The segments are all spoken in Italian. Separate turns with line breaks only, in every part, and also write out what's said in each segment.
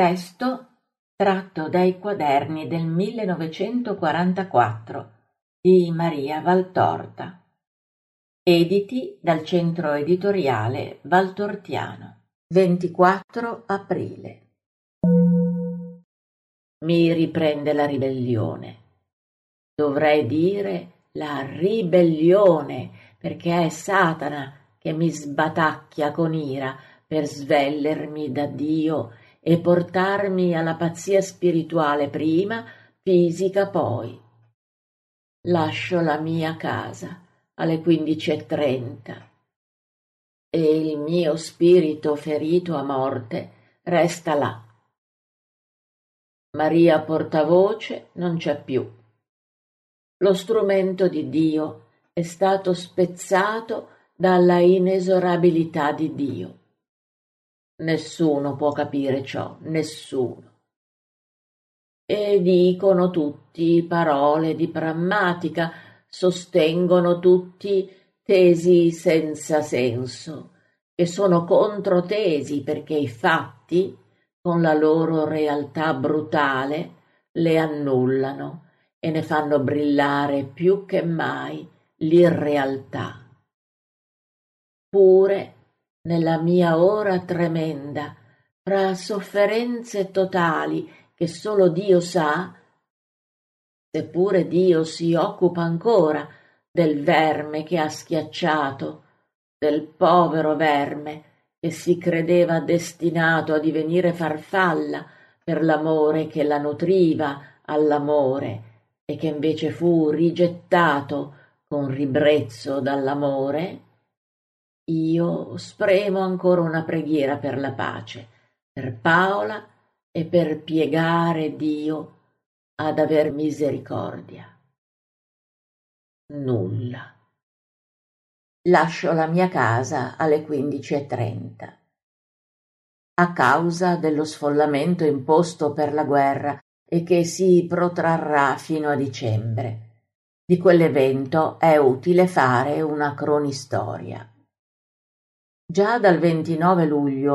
Testo tratto dai quaderni del 1944 di Maria Valtorta, editi dal Centro Editoriale Valtortiano. 24 aprile. Mi riprende la ribellione. Dovrei dire la ribellione, perché è Satana che mi sbatacchia con ira per svellermi da Dio e portarmi alla pazzia spirituale prima, fisica poi. Lascio la mia casa alle 15:30 e il mio spirito ferito a morte resta là. Maria portavoce non c'è più. Lo strumento di Dio è stato spezzato dalla inesorabilità di Dio. Nessuno può capire ciò, nessuno. E dicono tutti parole di prammatica, sostengono tutti tesi senza senso, che sono controtesi perché i fatti, con la loro realtà brutale, le annullano e ne fanno brillare più che mai l'irrealtà. Pure nella mia ora tremenda, fra sofferenze totali che solo Dio sa, seppure Dio si occupa ancora del verme che ha schiacciato, del povero verme che si credeva destinato a divenire farfalla per l'amore che la nutriva all'amore e che invece fu rigettato con ribrezzo dall'amore, io spremo ancora una preghiera per la pace, per Paola e per piegare Dio ad aver misericordia. Nulla. Lascio la mia casa alle 15:30. A causa dello sfollamento imposto per la guerra e che si protrarrà fino a dicembre. Di quell'evento è utile fare una cronistoria. Già dal 29 luglio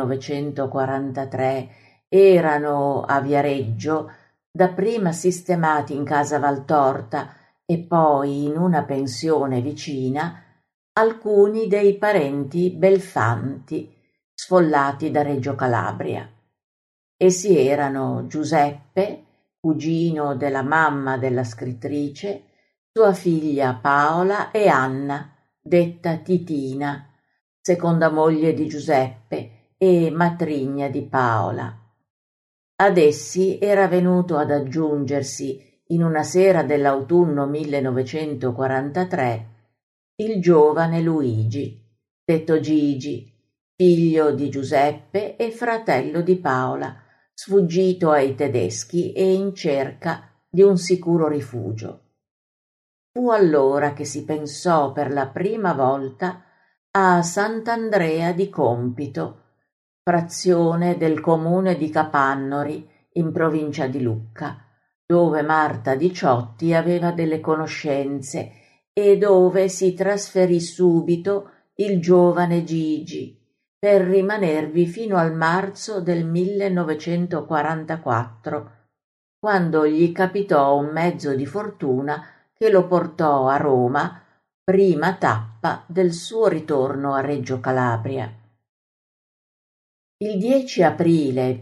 1943 erano a Viareggio, dapprima sistemati in casa Valtorta e poi in una pensione vicina, alcuni dei parenti Belfanti, sfollati da Reggio Calabria. Essi erano Giuseppe, cugino della mamma della scrittrice, sua figlia Paola e Anna, detta Titina, seconda moglie di Giuseppe e matrigna di Paola. Ad essi era venuto ad aggiungersi, in una sera dell'autunno 1943, il giovane Luigi, detto Gigi, figlio di Giuseppe e fratello di Paola, sfuggito ai tedeschi e in cerca di un sicuro rifugio. Fu allora che si pensò per la prima volta a Sant'Andrea di Compito, frazione del comune di Capannori in provincia di Lucca, dove Marta Diciotti aveva delle conoscenze e dove si trasferì subito il giovane Gigi per rimanervi fino al marzo del 1944, quando gli capitò un mezzo di fortuna che lo portò a Roma, prima tappa del suo ritorno a Reggio Calabria. Il 10 aprile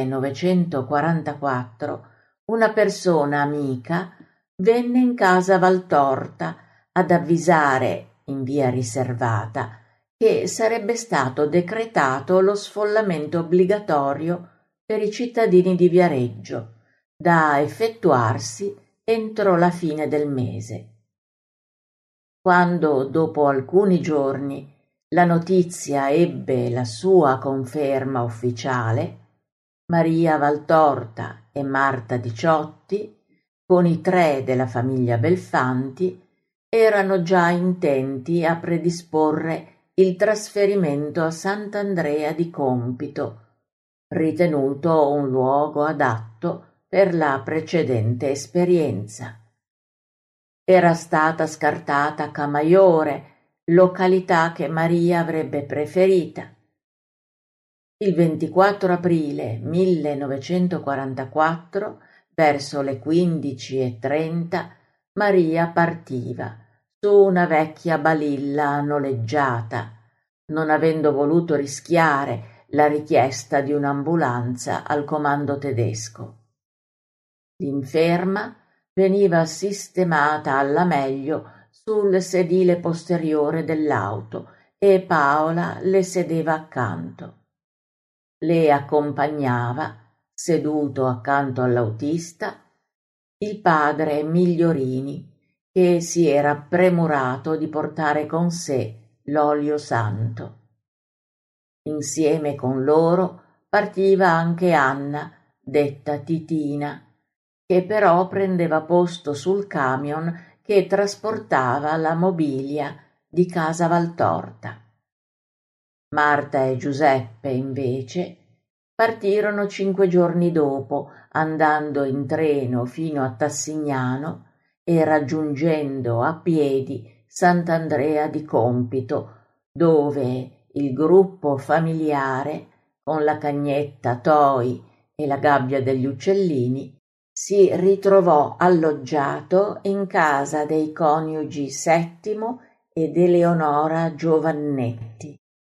1944 una persona amica venne in casa Valtorta ad avvisare, in via riservata, che sarebbe stato decretato lo sfollamento obbligatorio per i cittadini di Viareggio, da effettuarsi entro la fine del mese. Quando, dopo alcuni giorni, la notizia ebbe la sua conferma ufficiale, Maria Valtorta e Marta Diciotti, con i 3 della famiglia Belfanti, erano già intenti a predisporre il trasferimento a Sant'Andrea di Compito, ritenuto un luogo adatto per la precedente esperienza. Era stata scartata Camaiore, località che Maria avrebbe preferita. Il 24 aprile 1944, verso le 15:30, Maria partiva su una vecchia balilla noleggiata, non avendo voluto rischiare la richiesta di un'ambulanza al comando tedesco. L'inferma veniva sistemata alla meglio sul sedile posteriore dell'auto e Paola le sedeva accanto. Le accompagnava, seduto accanto all'autista, il padre Migliorini, che si era premurato di portare con sé l'olio santo. Insieme con loro partiva anche Anna, detta Titina, che però prendeva posto sul camion che trasportava la mobilia di casa Valtorta. Marta e Giuseppe, invece, partirono 5 giorni dopo, andando in treno fino a Tassignano e raggiungendo a piedi Sant'Andrea di Compito, dove il gruppo familiare, con la cagnetta Toi e la gabbia degli uccellini, si ritrovò alloggiato in casa dei coniugi Settimo ed Eleonora Giovannetti.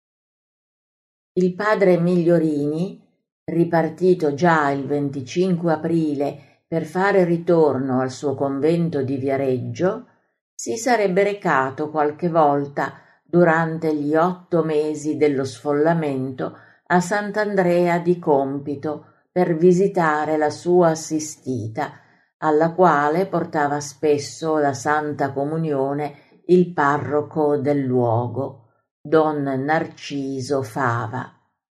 Il padre Migliorini, ripartito già il 25 aprile per fare ritorno al suo convento di Viareggio, si sarebbe recato qualche volta durante gli 8 mesi dello sfollamento a Sant'Andrea di Compito per visitare la sua assistita, alla quale portava spesso la Santa Comunione il parroco del luogo, don Narciso Fava.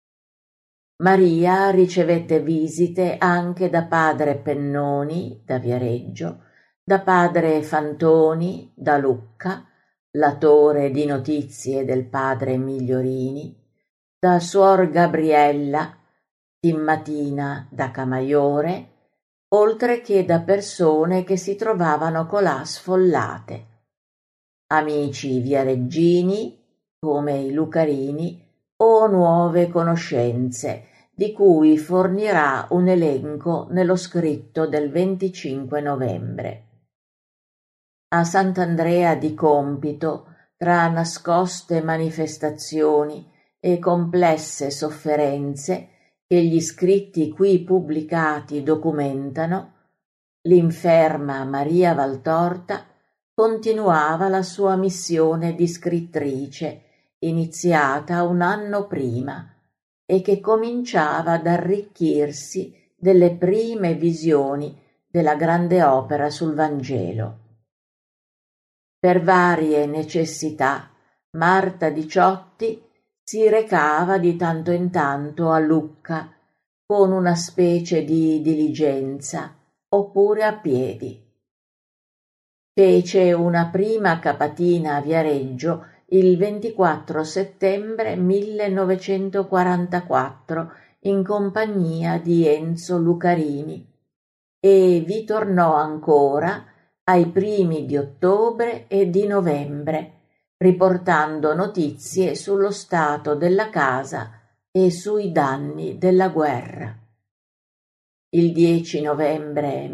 Maria ricevette visite anche da padre Pennoni, da Viareggio, da padre Fantoni, da Lucca, latore di notizie del padre Migliorini, da suor Gabriella, Timmatina da Camaiore, oltre che da persone che si trovavano colà sfollate. Amici viareggini, come i Lucarini, o nuove conoscenze, di cui fornirà un elenco nello scritto del 25 novembre. A Sant'Andrea di Compito, tra nascoste manifestazioni e complesse sofferenze che gli scritti qui pubblicati documentano, l'inferma Maria Valtorta continuava la sua missione di scrittrice, iniziata un anno prima, e che cominciava ad arricchirsi delle prime visioni della grande opera sul Vangelo. Per varie necessità, Marta Diciotti si recava di tanto in tanto a Lucca con una specie di diligenza, oppure a piedi. Fece una prima capatina a Viareggio il 24 settembre 1944 in compagnia di Enzo Lucarini e vi tornò ancora ai primi di ottobre e di novembre, riportando notizie sullo stato della casa e sui danni della guerra. Il 10 novembre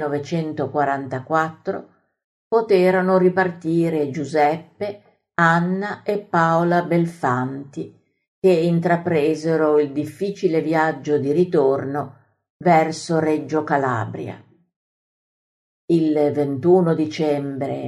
1944 poterono ripartire Giuseppe, Anna e Paola Belfanti, che intrapresero il difficile viaggio di ritorno verso Reggio Calabria. Il 21 dicembre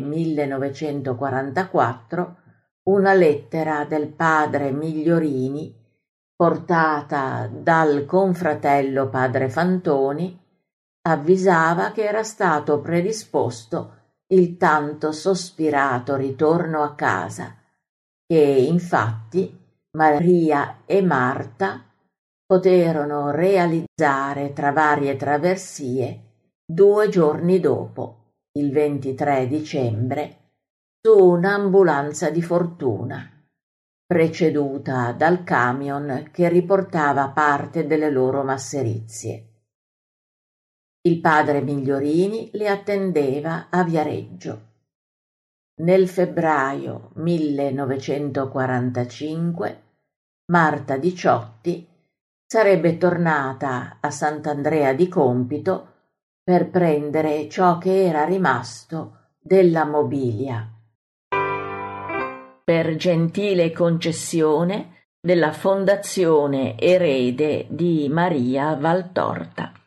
1944 una lettera del padre Migliorini, portata dal confratello padre Fantoni, avvisava che era stato predisposto il tanto sospirato ritorno a casa, che infatti Maria e Marta poterono realizzare tra varie traversie 2 giorni dopo, il 23 dicembre, su un'ambulanza di fortuna, preceduta dal camion che riportava parte delle loro masserizie. Il padre Migliorini le attendeva a Viareggio. Nel febbraio 1945 Marta Diciotti sarebbe tornata a Sant'Andrea di Compito per prendere ciò che era rimasto della mobilia. Per gentile concessione della Fondazione Erede di Maria Valtorta.